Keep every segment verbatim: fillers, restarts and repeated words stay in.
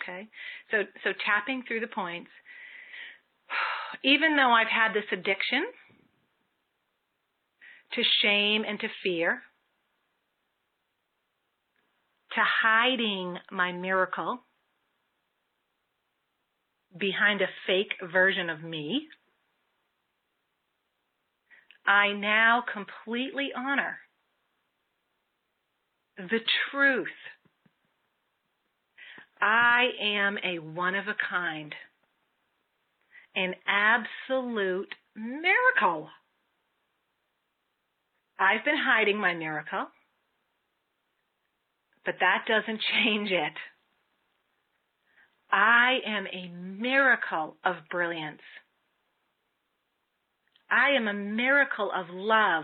okay? So, so tapping through the points. Even though I've had this addiction to shame and to fear, to hiding my miracle behind a fake version of me, I now completely honor the truth. I am a one of a kind, an absolute miracle. I've been hiding my miracle, but that doesn't change it. I am a miracle of brilliance. I am a miracle of love.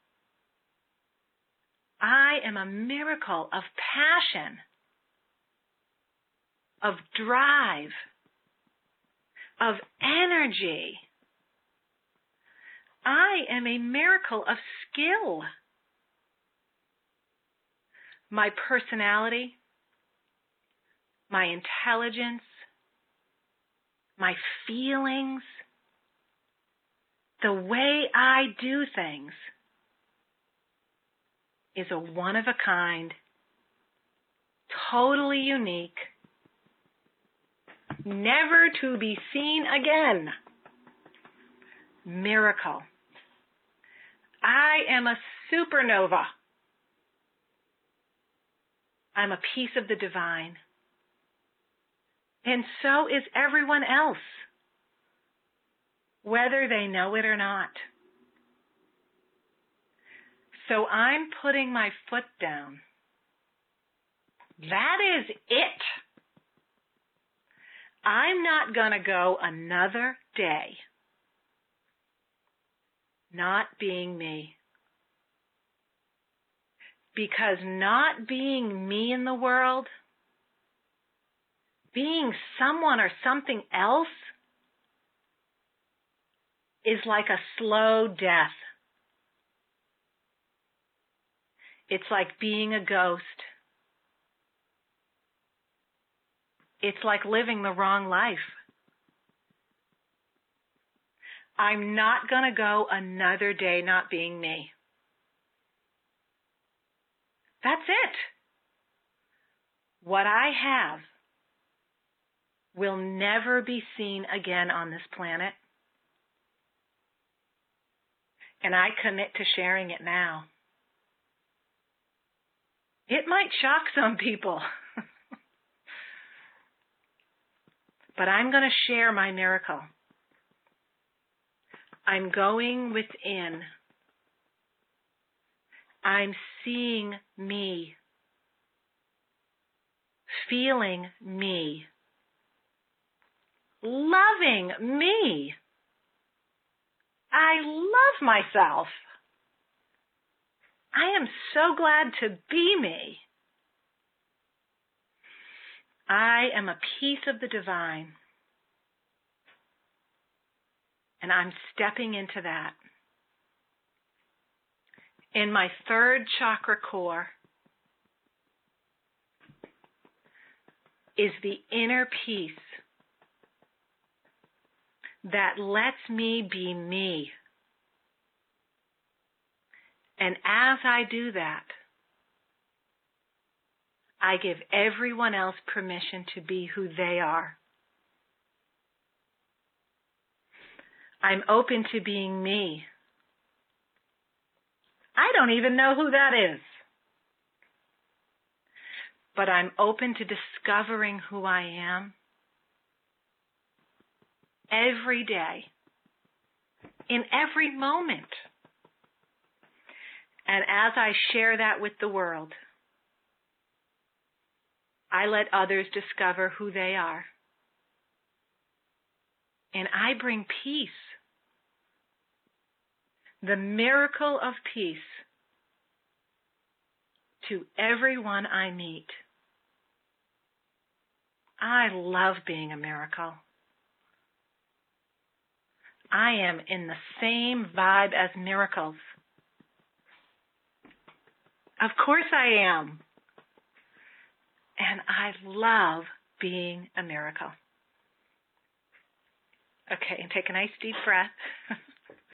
I am a miracle of passion, of drive, of energy. I am a miracle of skill. My personality, my intelligence, my feelings, the way I do things is a one of a kind, totally unique, never to be seen again miracle. I am a supernova. I'm a piece of the divine. And so is everyone else, whether they know it or not. So I'm putting my foot down. That is it. I'm not going to go another day not being me. Because not being me in the world, being someone or something else, is like a slow death. It's like being a ghost. It's like living the wrong life. I'm not going to go another day not being me. That's it. What I have will never be seen again on this planet. And I commit to sharing it now. It might shock some people. But I'm going to share my miracle. I'm going within. I'm seeing me, feeling me, loving me. I love myself. I am so glad to be me. I am a piece of the divine, and I'm stepping into that. In my third chakra core is the inner peace that lets me be me. And as I do that, I give everyone else permission to be who they are. I'm open to being me. I don't even know who that is. But I'm open to discovering who I am every day, in every moment. And as I share that with the world, I let others discover who they are. And I bring peace, the miracle of peace, to everyone I meet. I love being a miracle. I am in the same vibe as miracles. Of course I am. And I love being a miracle. Okay, and take a nice deep breath.